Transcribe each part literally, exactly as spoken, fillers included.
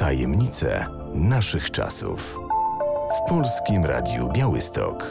Tajemnice naszych czasów. W Polskim Radiu Białystok.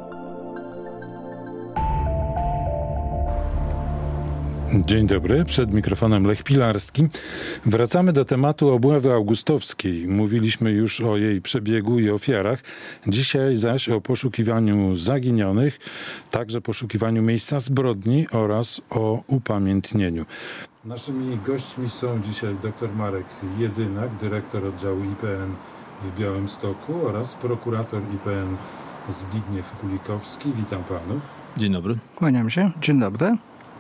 Dzień dobry, przed mikrofonem Lech Pilarski. Wracamy do tematu obławy augustowskiej. Mówiliśmy już o jej przebiegu i ofiarach. Dzisiaj zaś o poszukiwaniu zaginionych, także poszukiwaniu miejsca zbrodni oraz o upamiętnieniu. Naszymi gośćmi są dzisiaj dr Marek Jedynak, dyrektor oddziału I P N w Białymstoku oraz prokurator I P N Zbigniew Kulikowski. Witam panów. Dzień dobry. Kłaniam się. Dzień dobry.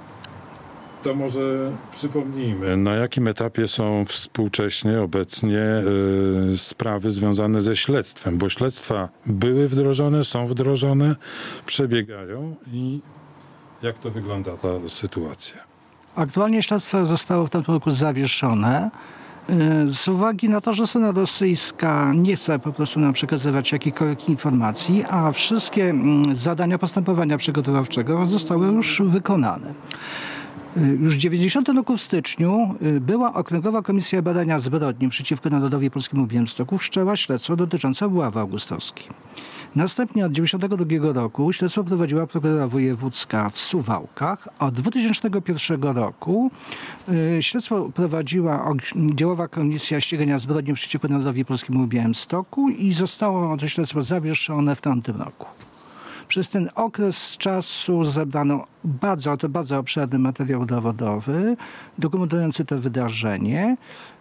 To może przypomnijmy, na jakim etapie są współcześnie, obecnie y, sprawy związane ze śledztwem, bo śledztwa były wdrożone, są wdrożone, przebiegają i jak to wygląda ta sytuacja? Aktualnie śledztwo zostało w tym roku zawieszone z uwagi na to, że strona rosyjska nie chce po prostu nam przekazywać jakichkolwiek informacji, a wszystkie zadania postępowania przygotowawczego zostały już wykonane. Już w dziewięćdziesiątym roku w styczniu była Okręgowa Komisja Badania Zbrodni przeciwko Narodowi Polskiemu w Białymstoku wszczęła śledztwo dotyczące obławy augustowskiej. Następnie od dziewięćdziesiątego drugiego roku śledztwo prowadziła prokuratura wojewódzka w Suwałkach. Od dwutysięcznego pierwszego roku y, śledztwo prowadziła Oddziałowa Komisja Ścigania Zbrodni przeciwko Narodowi Polskiemu w Białymstoku i zostało to śledztwo zawieszone w tamtym roku. Przez ten okres czasu zebrano bardzo, to bardzo obszerny materiał dowodowy, dokumentujący to wydarzenie.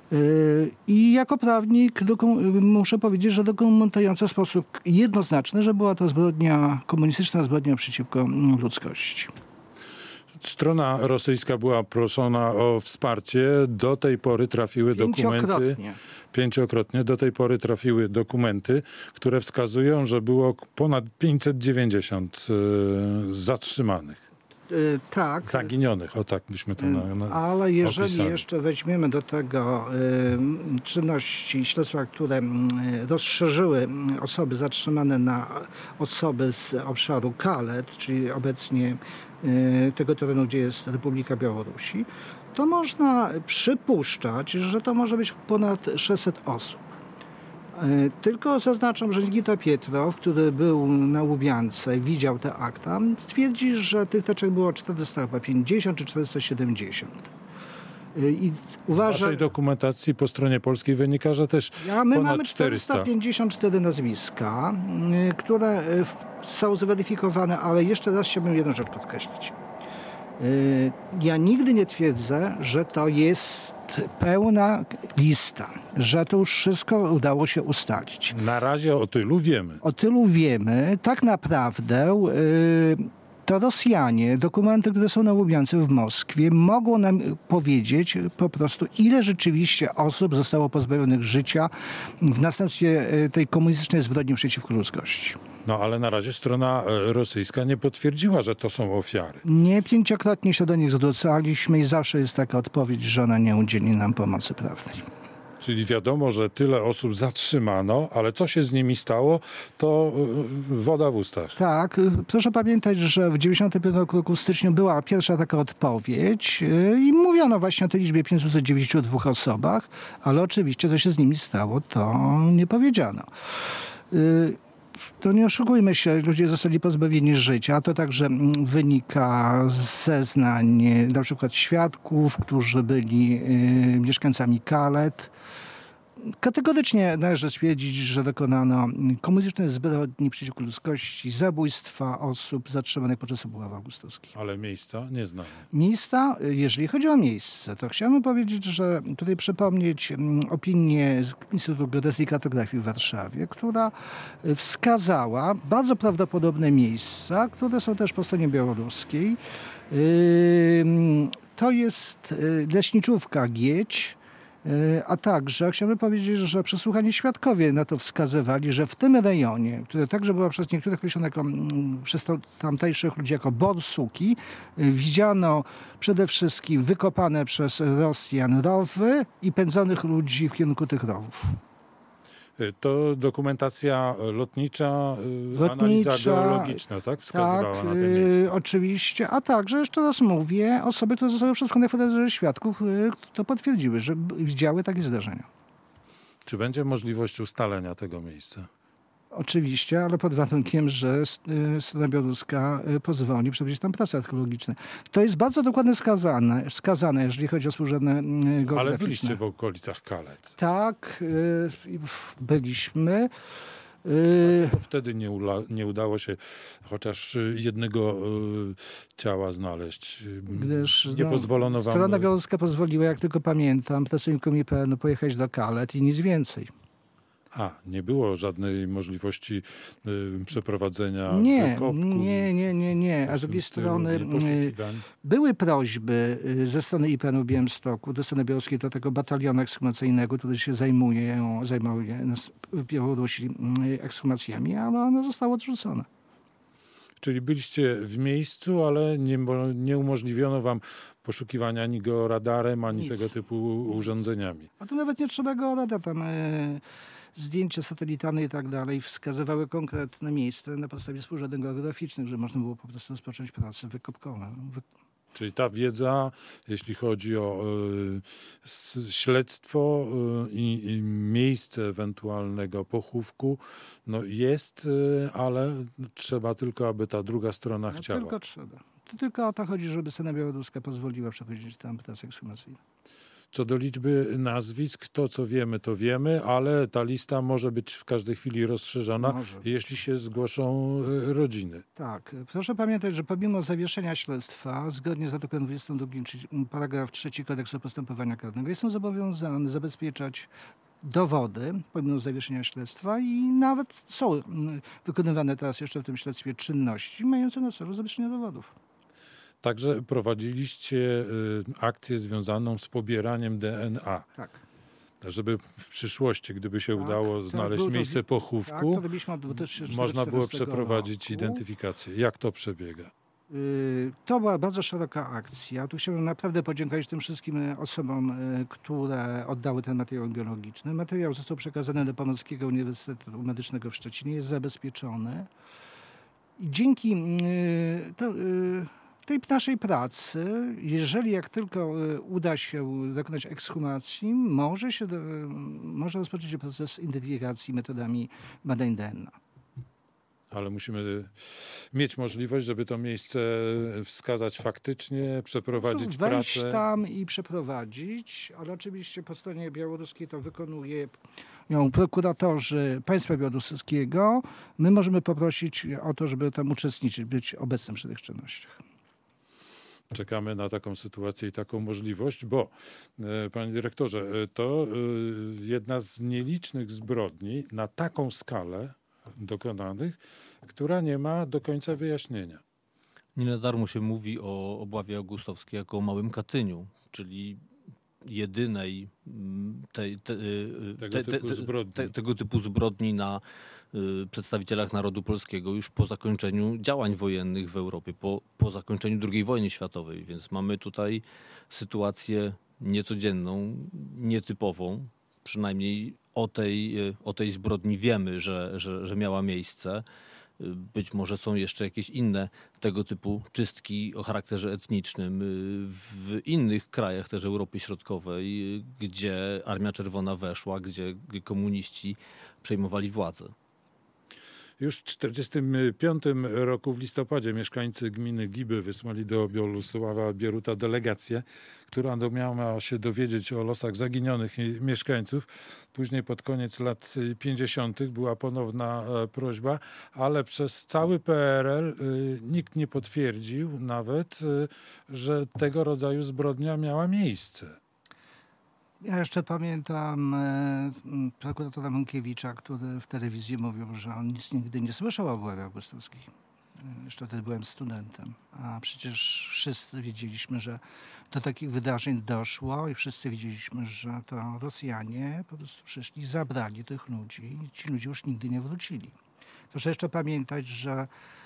I jako prawnik muszę powiedzieć, że dokumentujący w sposób jednoznaczny, że była to zbrodnia, komunistyczna zbrodnia przeciwko ludzkości. Strona rosyjska była proszona o wsparcie. Do tej pory trafiły dokumenty. Pięciokrotnie. Pięciokrotnie. Do tej pory trafiły dokumenty, które wskazują, że było ponad pięćset dziewięćdziesiąt y, zatrzymanych. Y, tak. Zaginionych, o tak byśmy to na, na Ale jeżeli opisali. jeszcze weźmiemy do tego y, czynności śledztwa, które y, rozszerzyły osoby zatrzymane na osoby z obszaru Kalet, czyli obecnie y, tego terenu, gdzie jest Republika Białorusi, to można przypuszczać, że to może być ponad sześćset osób. Tylko zaznaczam, że Nikita Pietrow, który był na Łubiance, widział te akta, stwierdzi, że tych teczek było czterysta pięćdziesiąt czy czterysta siedemdziesiąt. I uważa... Z waszej dokumentacji po stronie polskiej wynika, że też ja, my ponad mamy czterysta pięćdziesiąt cztery nazwiska, które są zweryfikowane, ale jeszcze raz chciałbym jedną rzecz podkreślić. Ja nigdy nie twierdzę, że to jest pełna lista, że to już wszystko udało się ustalić. Na razie o tylu wiemy. O tylu wiemy. Tak naprawdę to Rosjanie, dokumenty, które są na Łubiance w Moskwie, mogą nam powiedzieć po prostu, ile rzeczywiście osób zostało pozbawionych życia w następstwie tej komunistycznej zbrodni przeciwko ludzkości. No ale na razie strona rosyjska nie potwierdziła, że to są ofiary. Nie, pięciokrotnie się do nich zwracaliśmy i zawsze jest taka odpowiedź, że ona nie udzieli nam pomocy prawnej. Czyli wiadomo, że tyle osób zatrzymano, ale co się z nimi stało, to woda w ustach. Tak, proszę pamiętać, że w dziewięćdziesiątym piątym roku w styczniu była pierwsza taka odpowiedź i mówiono właśnie o tej liczbie pięćset dziewięćdziesięciu dwóch osobach, ale oczywiście co się z nimi stało, to nie powiedziano. To nie oszukujmy się, ludzie zostali pozbawieni życia. To także wynika z zeznań na przykład świadków, którzy byli y, mieszkańcami Kalet. Kategorycznie należy stwierdzić, że dokonano komunistycznej zbrodni przeciwko ludzkości, zabójstwa osób zatrzymanych podczas obławy augustowskiej. Ale miejsca nie znamy. Miejsca, jeżeli chodzi o miejsce, to chciałbym powiedzieć, że tutaj przypomnieć opinię z Instytutu Geodezji i Kartografii w Warszawie, która wskazała bardzo prawdopodobne miejsca, które są też po stronie białoruskiej. To jest leśniczówka Giedź, a także chciałbym powiedzieć, że przesłuchani świadkowie na to wskazywali, że w tym rejonie, które także było przez niektórych określone jako, przez tamtejszych ludzi jako borsuki, widziano przede wszystkim wykopane przez Rosjan rowy i pędzonych ludzi w kierunku tych rowów. To dokumentacja lotnicza, lotnicza analiza geologiczna, tak? Wskazywała tak, na te miejsca. Oczywiście, a także, jeszcze raz mówię, osoby, które zostały przesłuchane w Federze Świadków, to potwierdziły, że widziały takie zdarzenia. Czy będzie możliwość ustalenia tego miejsca? Oczywiście, ale pod warunkiem, że strona białoruska pozwoli przeprowadzić tam prace archeologiczne. To jest bardzo dokładnie wskazane, wskazane jeżeli chodzi o służebne geograficzne. Ale byliście w okolicach Kalet. Tak, byliśmy. Dlaczego wtedy nie, ula, nie udało się chociaż jednego ciała znaleźć? Gdyż nie no, pozwolono wam... Strona białoruska pozwoliła, jak tylko pamiętam, pracownikom I P N u pojechać do Kalet i nic więcej. A, nie było żadnej możliwości y, przeprowadzenia nie, wykopku? Nie, nie, nie, nie. A z drugiej strony y, były prośby y, ze strony I P N u w Białymstoku, do strony białoruskiej, do tego batalionu ekshumacyjnego, który się zajmuje, zajmuje w Białorusi y, ekshumacjami, ale ono zostało odrzucone. Czyli byliście w miejscu, ale nie, nie umożliwiono wam poszukiwania ani georadarem, ani Nic. tego typu urządzeniami. A tu nawet nie trzeba georada, tam y, zdjęcia satelitarne i tak dalej wskazywały konkretne miejsce na podstawie współrzędnych geograficznych, że można było po prostu rozpocząć prace wykopkowe. Wy... Czyli ta wiedza, jeśli chodzi o y, śledztwo y, i miejsce ewentualnego pochówku, no jest, y, ale trzeba tylko, aby ta druga strona no, chciała. Tylko trzeba. To tylko o to chodzi, żeby strona białoruska pozwoliła przeprowadzić tam pracę ekshumacyjną. Co do liczby nazwisk, to co wiemy, to wiemy, ale ta lista może być w każdej chwili rozszerzona, może. jeśli się zgłoszą rodziny. Tak. Proszę pamiętać, że pomimo zawieszenia śledztwa, zgodnie z artykułem dwudziestym drugim, paragraf trzeci Kodeksu Postępowania Karnego, jestem zobowiązany zabezpieczać dowody, pomimo zawieszenia śledztwa i nawet są wykonywane teraz jeszcze w tym śledztwie czynności mające na celu zabezpieczenie dowodów. Także prowadziliście y, akcję związaną z pobieraniem D N A. Tak. Żeby w przyszłości, gdyby się tak, udało tak, znaleźć miejsce to, pochówku, tak, można było przeprowadzić roku. identyfikację. Jak to przebiega? Yy, to była bardzo szeroka akcja. Tu chciałbym naprawdę podziękować tym wszystkim osobom, yy, które oddały ten materiał biologiczny. Materiał został przekazany do Pomorskiego Uniwersytetu Medycznego w Szczecinie, jest zabezpieczony. I dzięki yy, to, yy, tej naszej pracy, jeżeli jak tylko uda się dokonać ekshumacji, może, się do, może rozpocząć się proces identyfikacji metodami badań D N A. Ale musimy mieć możliwość, żeby to miejsce wskazać faktycznie, przeprowadzić pracę. Wejść tam i przeprowadzić, ale oczywiście po stronie białoruskiej to wykonuje ją prokuratorzy państwa białoruskiego. My możemy poprosić o to, żeby tam uczestniczyć, być obecnym przy tych czynnościach. Czekamy na taką sytuację i taką możliwość, bo, panie dyrektorze, to jedna z nielicznych zbrodni na taką skalę dokonanych, która nie ma do końca wyjaśnienia. Nie na darmo się mówi o obławie augustowskiej jako o małym Katyniu, czyli jedynej tej, te, tego, te, typu te, te, tego typu zbrodni na y, przedstawicielach narodu polskiego już po zakończeniu działań wojennych w Europie, po, po zakończeniu drugiej wojny światowej. Więc mamy tutaj sytuację niecodzienną, nietypową. Przynajmniej o tej, o tej zbrodni wiemy, że, że, że miała miejsce. Być może są jeszcze jakieś inne tego typu czystki o charakterze etnicznym w innych krajach też Europy Środkowej, gdzie Armia Czerwona weszła, gdzie komuniści przejmowali władzę. Już w tysiąc dziewięćset czterdziestym piątym roku w listopadzie mieszkańcy gminy Giby wysłali do Bolesława Bieruta delegację, która miała się dowiedzieć o losach zaginionych mieszkańców. Później pod koniec lat pięćdziesiątych była ponowna prośba, ale przez cały P R L nikt nie potwierdził nawet, że tego rodzaju zbrodnia miała miejsce. Ja jeszcze pamiętam e, prokuratora Mąkiewicza, który w telewizji mówił, że on nic nigdy nie słyszał o obławie augustowskiej. E, jeszcze wtedy byłem studentem, a przecież wszyscy wiedzieliśmy, że do takich wydarzeń doszło i wszyscy wiedzieliśmy, że to Rosjanie po prostu przyszli, zabrali tych ludzi i ci ludzie już nigdy nie wrócili. Proszę jeszcze pamiętać, że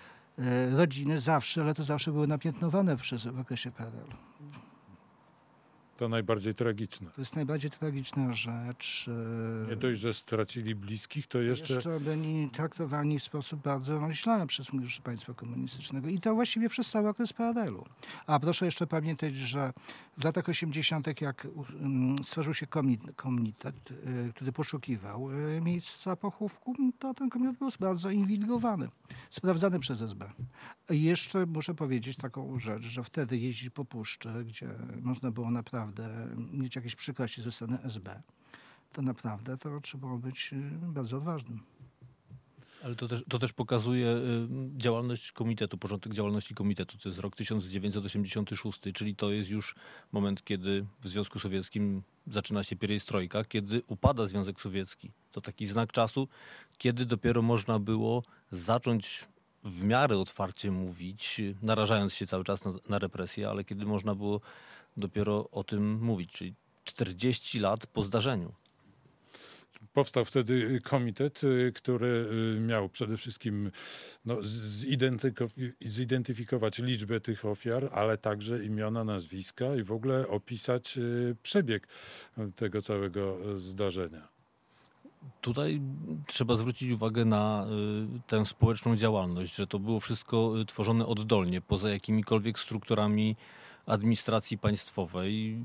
e, rodziny zawsze, ale to zawsze były napiętnowane przez, w okresie P R L. To najbardziej tragiczne. To jest najbardziej tragiczna rzecz. Nie dość, że stracili bliskich, to jeszcze... Jeszcze byli traktowani w sposób bardzo źle przez fundusze państwa komunistycznego. I to właściwie przez cały okres P R L u. A proszę jeszcze pamiętać, że w latach osiemdziesiątych, jak stworzył się komitet, który poszukiwał miejsca pochówku, to ten komitet był bardzo inwigilowany, sprawdzany przez S B. I jeszcze muszę powiedzieć taką rzecz, że wtedy jeździć po puszczy, gdzie można było naprawdę mieć jakieś przykrości ze strony S B, to naprawdę to trzeba być bardzo odważnym. Ale to też, to też pokazuje y, działalność komitetu, porządek działalności komitetu. To jest rok tysiąc dziewięćset osiemdziesiąty szósty, czyli to jest już moment, kiedy w Związku Sowieckim zaczyna się pierestrojka, kiedy upada Związek Sowiecki. To taki znak czasu, kiedy dopiero można było zacząć w miarę otwarcie mówić, narażając się cały czas na, na represje, ale kiedy można było dopiero o tym mówić, czyli czterdzieści lat po zdarzeniu. Powstał wtedy komitet, który miał przede wszystkim no, zidentyfikować liczbę tych ofiar, ale także imiona, nazwiska i w ogóle opisać przebieg tego całego zdarzenia. Tutaj trzeba zwrócić uwagę na y, tę społeczną działalność, że to było wszystko tworzone oddolnie, poza jakimikolwiek strukturami administracji państwowej.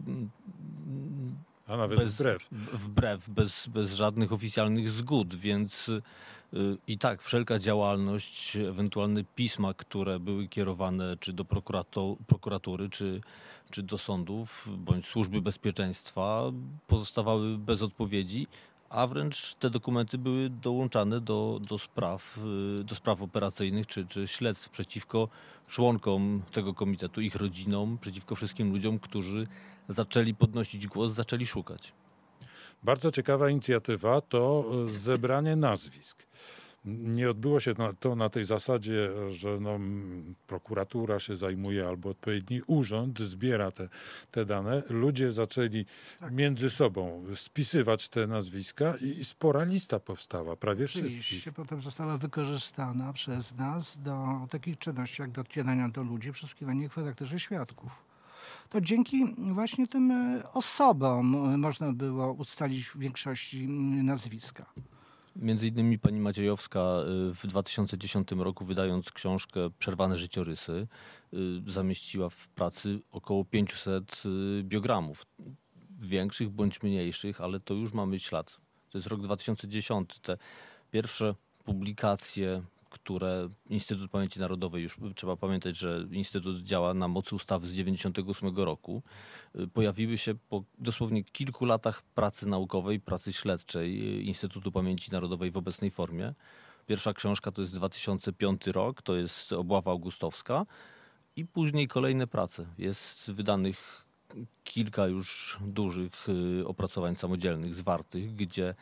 A nawet bez, wbrew. Wbrew, bez, bez żadnych oficjalnych zgód, więc y, i tak wszelka działalność, ewentualne pisma, które były kierowane czy do prokuratury, czy, czy do sądów, bądź służby bezpieczeństwa, pozostawały bez odpowiedzi, a wręcz te dokumenty były dołączane do, do, spraw, do spraw operacyjnych czy, czy śledztw przeciwko członkom tego komitetu, ich rodzinom, przeciwko wszystkim ludziom, którzy zaczęli podnosić głos, zaczęli szukać. Bardzo ciekawa inicjatywa to zebranie nazwisk. Nie odbyło się to na tej zasadzie, że no, prokuratura się zajmuje albo odpowiedni urząd zbiera te, te dane. Ludzie zaczęli tak. między sobą spisywać te nazwiska i spora lista powstała, prawie wszystkich. Potem została wykorzystana przez nas do takich czynności, jak docierania do ludzi, przesłuchiwanie w charakterze świadków. To dzięki właśnie tym osobom można było ustalić w większości nazwiska. Między innymi pani Maciejowska w dwa tysiące dziesiątym roku, wydając książkę Przerwane życiorysy, zamieściła w pracy około pięćset biogramów. Większych bądź mniejszych, ale to już mamy ślad. To jest rok dwa tysiące dziesiąty. Te pierwsze publikacje, które Instytut Pamięci Narodowej, już trzeba pamiętać, że Instytut działa na mocy ustawy z dziewięćdziesiątego ósmego roku, pojawiły się po dosłownie kilku latach pracy naukowej, pracy śledczej Instytutu Pamięci Narodowej w obecnej formie. Pierwsza książka to jest dwa tysiące piąty rok, to jest Obława augustowska i później kolejne prace. Jest wydanych kilka już dużych opracowań samodzielnych, zwartych, gdzie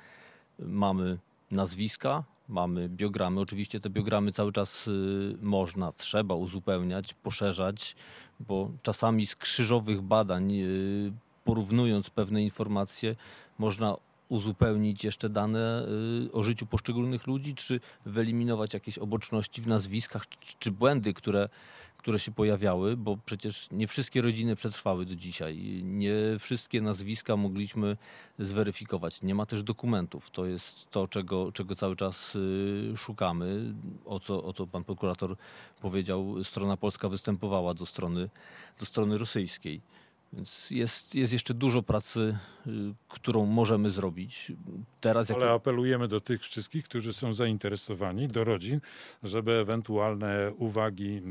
mamy nazwiska, mamy biogramy. Oczywiście te biogramy cały czas y, można, trzeba uzupełniać, poszerzać, bo czasami z krzyżowych badań, y, porównując pewne informacje, można uzupełnić jeszcze dane y, o życiu poszczególnych ludzi, czy wyeliminować jakieś oboczności w nazwiskach, czy, czy błędy, które, które się pojawiały, bo przecież nie wszystkie rodziny przetrwały do dzisiaj. Nie wszystkie nazwiska mogliśmy zweryfikować. Nie ma też dokumentów. To jest to, czego, czego cały czas y, szukamy. O co, o co pan prokurator powiedział, strona polska występowała do strony, do strony rosyjskiej. Więc jest, jest jeszcze dużo pracy, y, którą możemy zrobić. Teraz jako... Ale apelujemy do tych wszystkich, którzy są zainteresowani, do rodzin, żeby ewentualne uwagi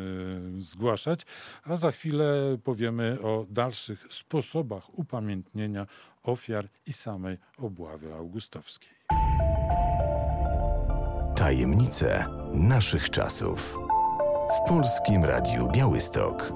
y, zgłaszać, a za chwilę powiemy o dalszych sposobach upamiętnienia ofiar i samej obławy augustowskiej. Tajemnice naszych czasów. W Polskim Radiu Białystok.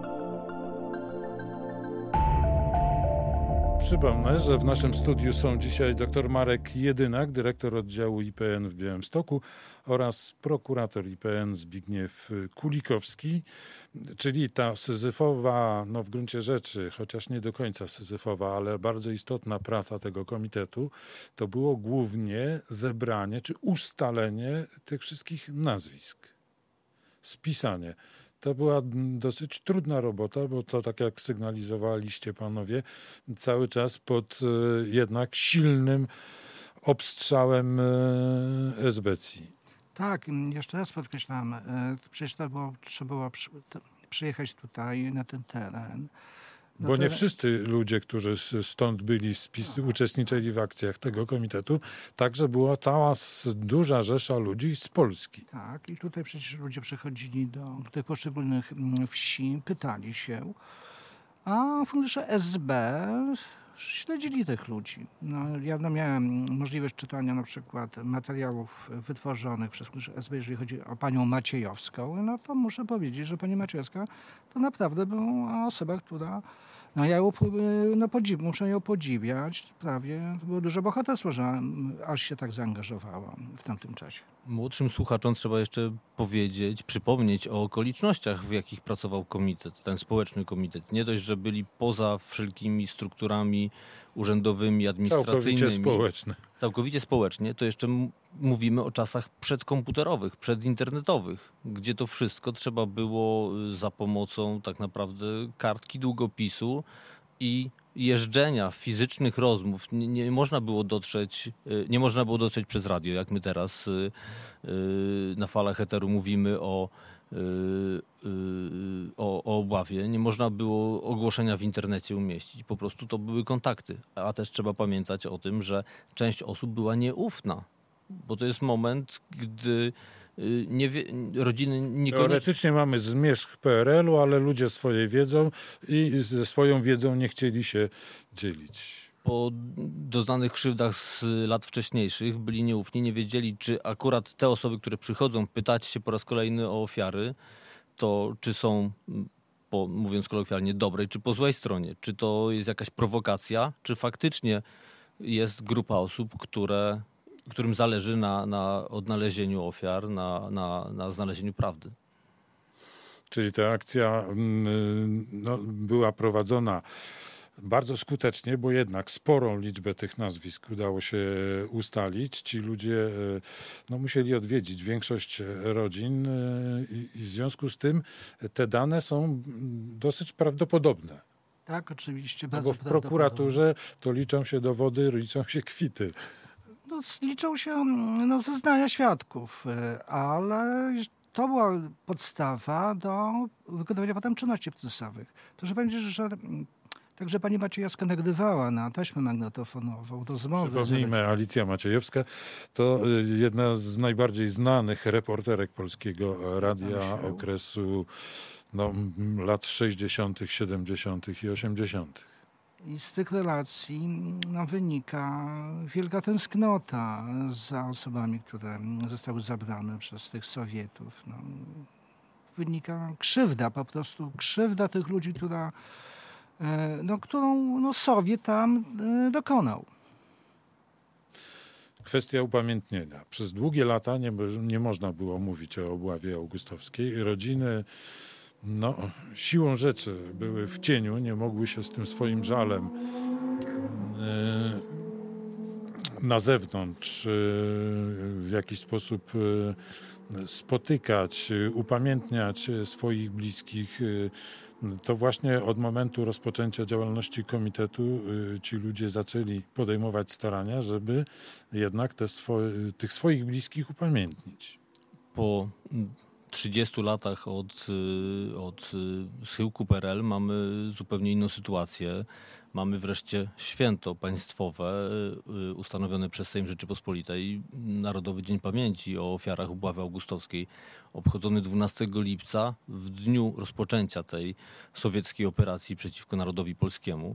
Przypomnę, że w naszym studiu są dzisiaj dr Marek Jedynak, dyrektor oddziału I P N w Białymstoku oraz prokurator I P N Zbigniew Kulikowski, czyli ta syzyfowa, no w gruncie rzeczy, chociaż nie do końca syzyfowa, ale bardzo istotna praca tego komitetu, to było głównie zebranie czy ustalenie tych wszystkich nazwisk, spisanie to była dosyć trudna robota, bo to, tak jak sygnalizowaliście panowie, cały czas pod jednak silnym obstrzałem esbecji. Tak, jeszcze raz podkreślam, przecież to było, trzeba było przy, to, przyjechać tutaj na ten teren. No Bo to... nie wszyscy ludzie, którzy stąd byli, spis, uczestniczyli w akcjach tego komitetu, także była cała duża rzesza ludzi z Polski. Tak, i tutaj przecież ludzie przychodzili do tych poszczególnych wsi, pytali się, a fundusze S B śledzili tych ludzi. No, ja no, miałem możliwość czytania na przykład materiałów wytworzonych przez fundusze S B, jeżeli chodzi o panią Maciejowską, no to muszę powiedzieć, że pani Maciejowska to naprawdę była osoba, która, no ja ją no, podziw, muszę ją podziwiać, prawie to było duże bohaterstwo, że aż się tak zaangażowała w tamtym czasie. Młodszym słuchaczom trzeba jeszcze powiedzieć, przypomnieć o okolicznościach, w jakich pracował komitet, ten społeczny komitet. Nie dość, że byli poza wszelkimi strukturami urzędowymi, administracyjnymi. Całkowicie społeczne. Całkowicie społecznie, to jeszcze m- mówimy o czasach przedkomputerowych, przedinternetowych, gdzie to wszystko trzeba było za pomocą tak naprawdę kartki długopisu i jeżdżenia, fizycznych rozmów. Nie, nie można było dotrzeć, nie można było dotrzeć przez radio, jak my teraz na falach eteru mówimy o, o, o obławie. Nie można było ogłoszenia w internecie umieścić. Po prostu to były kontakty. A też trzeba pamiętać o tym, że część osób była nieufna, bo to jest moment, gdy nie wie, rodziny niekoniecznie... Teoretycznie mamy zmierzch P R L u, ale ludzie swoje wiedzą i ze swoją wiedzą nie chcieli się dzielić. Po doznanych krzywdach z lat wcześniejszych byli nieufni, nie wiedzieli, czy akurat te osoby, które przychodzą pytać się po raz kolejny o ofiary, to czy są, po, mówiąc kolokwialnie, dobrej, czy po złej stronie. Czy to jest jakaś prowokacja, czy faktycznie jest grupa osób, które... którym zależy na, na odnalezieniu ofiar, na, na, na znalezieniu prawdy. Czyli ta akcja no, była prowadzona bardzo skutecznie, bo jednak sporą liczbę tych nazwisk udało się ustalić. Ci ludzie no, musieli odwiedzić większość rodzin i, i w związku z tym te dane są dosyć prawdopodobne. Tak, oczywiście. No, bo w prokuraturze to liczą się dowody, liczą się kwity. No, liczą się no, zeznania świadków, ale to była podstawa do wykonywania potem czynności procesowych. Proszę powiedzieć, że także pani Maciejowska nagrywała na taśmę magnetofonową rozmowy. Przypomnijmy, Alicja Maciejowska to jedna z najbardziej znanych reporterek Polskiego Radia okresu no, lat sześćdziesiątych, siedemdziesiątych i osiemdziesiątych. I z tych relacji no, wynika wielka tęsknota za osobami, które zostały zabrane przez tych Sowietów. No, wynika krzywda, po prostu krzywda tych ludzi, która, no, którą no, Sowiet tam dokonał. Kwestia upamiętnienia. Przez długie lata nie, nie można było mówić o obławie augustowskiej. Rodziny no, siłą rzeczy były w cieniu, nie mogły się z tym swoim żalem yy, na zewnątrz yy, w jakiś sposób yy, spotykać, yy, upamiętniać swoich bliskich. Yy, to właśnie od momentu rozpoczęcia działalności komitetu yy, ci ludzie zaczęli podejmować starania, żeby jednak te swo- tych swoich bliskich upamiętnić. Po trzydziestu latach od, od schyłku P R L mamy zupełnie inną sytuację. Mamy wreszcie święto państwowe ustanowione przez Sejm Rzeczypospolitej, Narodowy Dzień Pamięci o ofiarach obławy augustowskiej, obchodzony dwunastego lipca w dniu rozpoczęcia tej sowieckiej operacji przeciwko narodowi polskiemu.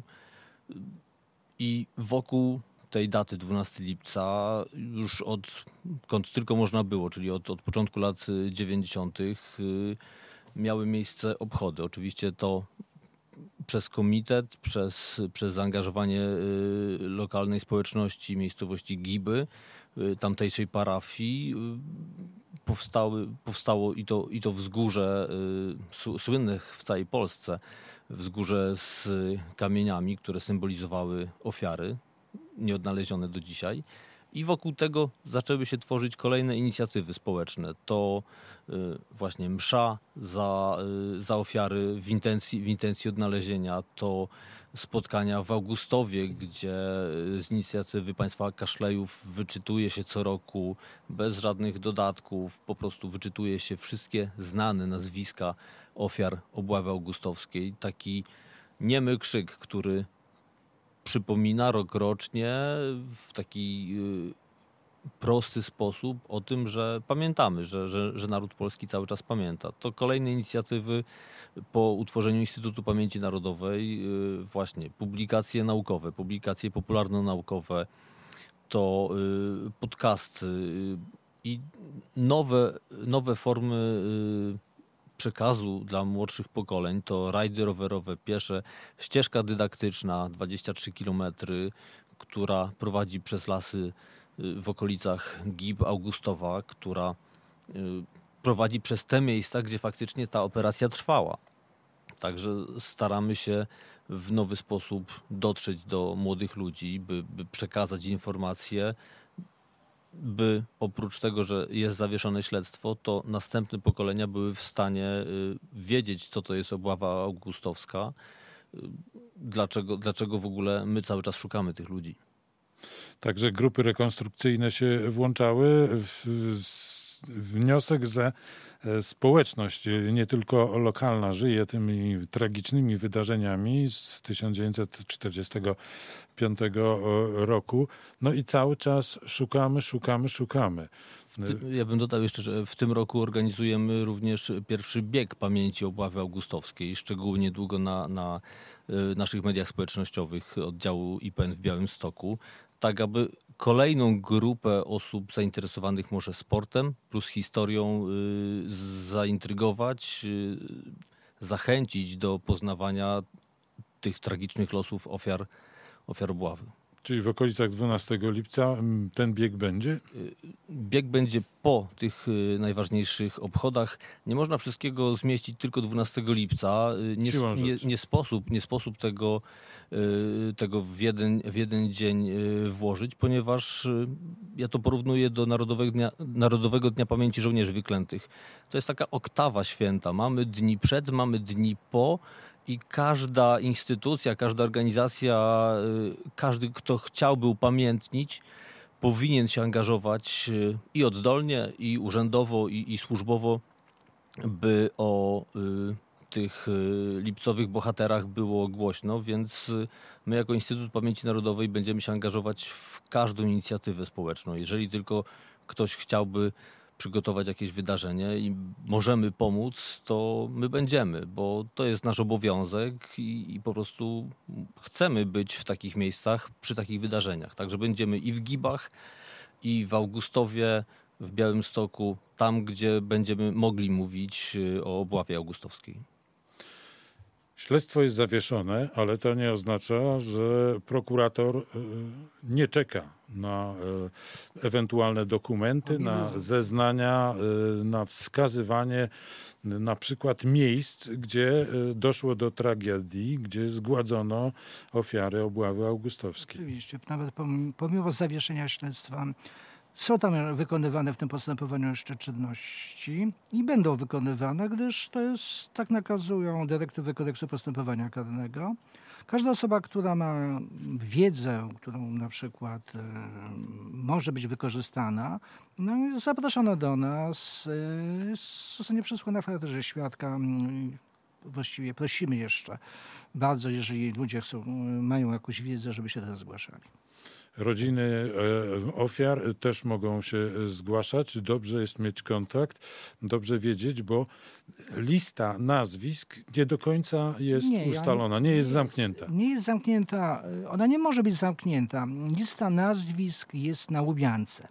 I wokół tej daty dwunastego lipca już odkąd tylko można było, czyli od, od początku lat dziewięćdziesiątych miały miejsce obchody. Oczywiście to przez komitet, przez, przez zaangażowanie lokalnej społeczności, miejscowości Giby, tamtejszej parafii powstały, powstało i to, i to wzgórze słynnych w całej Polsce, wzgórze z kamieniami, które symbolizowały ofiary, nieodnalezione do dzisiaj. I wokół tego zaczęły się tworzyć kolejne inicjatywy społeczne. To właśnie msza za, za ofiary w intencji, w intencji odnalezienia, to spotkania w Augustowie, gdzie z inicjatywy państwa Kaszlejów wyczytuje się co roku, bez żadnych dodatków, po prostu wyczytuje się wszystkie znane nazwiska ofiar obławy augustowskiej. Taki niemy krzyk, który przypomina rokrocznie w taki prosty sposób o tym, że pamiętamy, że, że, że naród polski cały czas pamięta. To kolejne inicjatywy po utworzeniu Instytutu Pamięci Narodowej, właśnie publikacje naukowe, publikacje popularno-naukowe, to podcasty i nowe, nowe formy przekazu dla młodszych pokoleń, to rajdy rowerowe, piesze, ścieżka dydaktyczna dwadzieścia trzy kilometry, która prowadzi przez lasy w okolicach Gib, Augustowa, która prowadzi przez te miejsca, gdzie faktycznie ta operacja trwała. Także staramy się w nowy sposób dotrzeć do młodych ludzi, by, by przekazać informacje, by oprócz tego, że jest zawieszone śledztwo, to następne pokolenia były w stanie wiedzieć, co to jest obława augustowska, dlaczego, dlaczego w ogóle my cały czas szukamy tych ludzi. Także grupy rekonstrukcyjne się włączały. Wniosek, że społeczność, nie tylko lokalna, żyje tymi tragicznymi wydarzeniami z tysiąc dziewięćset czterdziestego piątego roku. No i cały czas szukamy, szukamy, szukamy. Tym, ja bym dodał jeszcze, że w tym roku organizujemy również pierwszy bieg pamięci obławy augustowskiej, szczególnie długo na, na naszych mediach społecznościowych oddziału I P N w Białymstoku, tak aby kolejną grupę osób zainteresowanych może sportem plus historią y, zaintrygować, y, zachęcić do poznawania tych tragicznych losów ofiar, ofiar obławy. Czyli w okolicach dwunastego lipca ten bieg będzie? Bieg będzie po tych najważniejszych obchodach. Nie można wszystkiego zmieścić tylko dwunastego lipca. Nie, nie, nie, sposób, nie sposób tego, tego w, jeden, w jeden dzień włożyć, ponieważ ja to porównuję do Narodowego Dnia, Narodowego Dnia Pamięci Żołnierzy Wyklętych. To jest taka oktawa święta. Mamy dni przed, mamy dni po. I każda instytucja, każda organizacja, każdy, kto chciałby upamiętnić, powinien się angażować i oddolnie, i urzędowo, i, i służbowo, by o y, tych y, lipcowych bohaterach było głośno, więc my jako Instytut Pamięci Narodowej będziemy się angażować w każdą inicjatywę społeczną. Jeżeli tylko ktoś chciałby przygotować jakieś wydarzenie i możemy pomóc, to my będziemy, bo to jest nasz obowiązek i, i po prostu chcemy być w takich miejscach, przy takich wydarzeniach. Także będziemy i w Gibach, i w Augustowie, w Białymstoku, tam, gdzie będziemy mogli mówić o obławie augustowskiej. Śledztwo jest zawieszone, ale to nie oznacza, że prokurator nie czeka na ewentualne dokumenty, na zeznania, na wskazywanie na przykład miejsc, gdzie doszło do tragedii, gdzie zgładzono ofiary obławy augustowskiej. Oczywiście, nawet pomimo zawieszenia śledztwa są tam wykonywane w tym postępowaniu jeszcze czynności i będą wykonywane, gdyż to jest, tak nakazują dyrektywy Kodeksu Postępowania Karnego. Każda osoba, która ma wiedzę, którą na przykład y, może być wykorzystana, no, jest zapraszana do nas, y, zostanie przesłana w charakterze świadka. Y, właściwie prosimy jeszcze bardzo, jeżeli ludzie chcą, y, mają jakąś wiedzę, żeby się teraz zgłaszali. Rodziny ofiar też mogą się zgłaszać. Dobrze jest mieć kontakt, dobrze wiedzieć, bo lista nazwisk nie do końca jest nie, ustalona, nie jest zamknięta. Nie jest zamknięta, ona nie może być zamknięta. Lista nazwisk jest na Łubiance.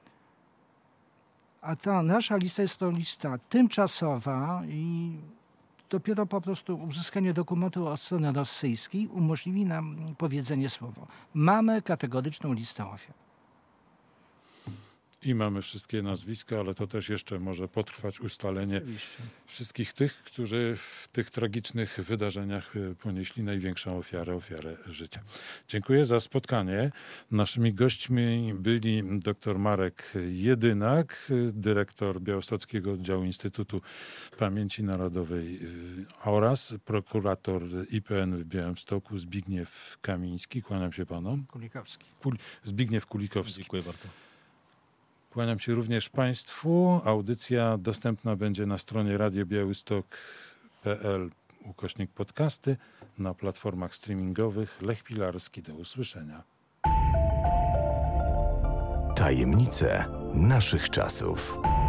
A ta nasza lista jest to lista tymczasowa i dopiero po prostu uzyskanie dokumentu od strony rosyjskiej umożliwi nam powiedzenie słowo. Mamy kategoryczną listę ofiar. I mamy wszystkie nazwiska, ale to też jeszcze może potrwać ustalenie Oczywiście. wszystkich tych, którzy w tych tragicznych wydarzeniach ponieśli największą ofiarę, ofiarę życia. Dziękuję za spotkanie. Naszymi gośćmi byli dr Marek Jedynak, dyrektor Białostockiego Oddziału Instytutu Pamięci Narodowej oraz prokurator I P N w Białymstoku Zbigniew Kamiński. Kłaniam się panom. Kulikowski. Kul- Zbigniew Kulikowski. Dziękuję bardzo. Kłaniam się również państwu. Audycja dostępna będzie na stronie radio białystok kropka p l ukośnik podcasty, na platformach streamingowych. Lech Pilarski, do usłyszenia. Tajemnice naszych czasów.